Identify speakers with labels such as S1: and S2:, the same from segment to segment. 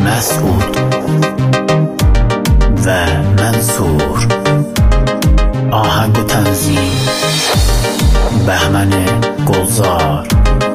S1: مسعود و منصور. آهنگ و تنظیم بهمن گلزار.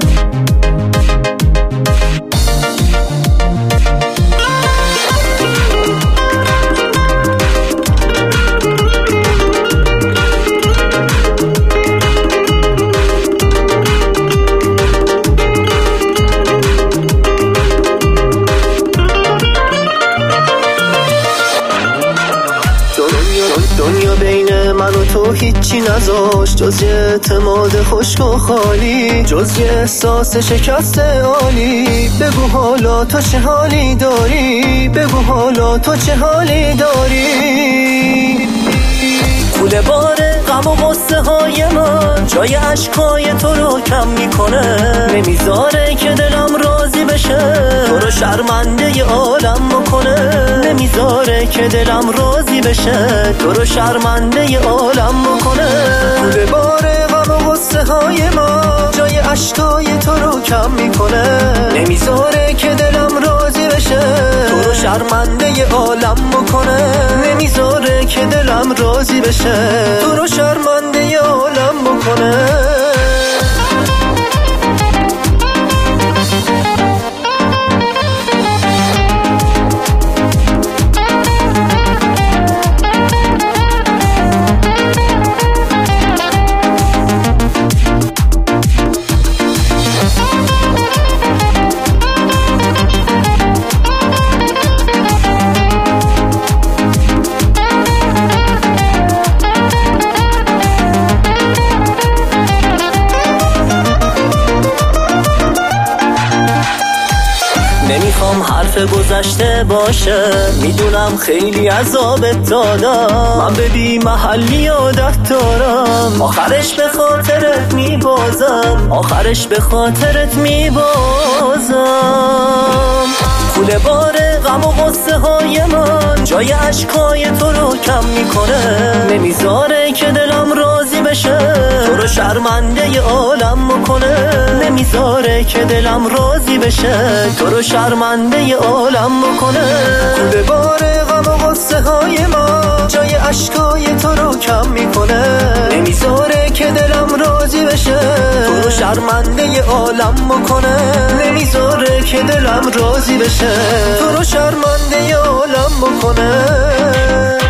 S2: دنیا بین من و تو هیچی نذاشت جز یه اعتماد خشک و خالی، جز یه احساس شکست عالی. بگو حالا تو چه حالی داری، بگو حالا تو چه حالی داری. کوله بار غم و غصه های من جای اشکای تو رو کم میکنه، نمیذاره که دلم راضی بشه تو رو شرمنده عالم بکنه، نمیذاره که دلم راضی بشه تو رو شرمنده عالم بکنه. کوله بار غم و غصه های من جای اشکای تو رو کم میکنه، نمیذاره که دلم راضی بشه تو رو شرمنده عالم بکنه، نمیذاره که دلم راضی بشه تو رو شرمنده عالم بکنه. نمیخوام حرف گذشته باشه، میدونم خیلی عذابت دادم، من به بی محلی عادت دارم، آخرش به خاطرت میبازم، آخرش به خاطرت میبازم. کوله بار غم و غصه های من جای اشکای تو رو کم میکنه، نمیذاره که دلم راضی بشه تو رو شرمنده عالم بکنه، نمیذاره که دلم راضی بشه تو رو شرمنده عالم بکنه. کوله بار غم و غصه های من جای اشکای تو رو کم میکنه، نمیذاره که دلم راضی بشه تو رو شرمنده عالم بکنه، نمیذاره که دلم راضی بشه تو رو شرمنده عالم بکنه.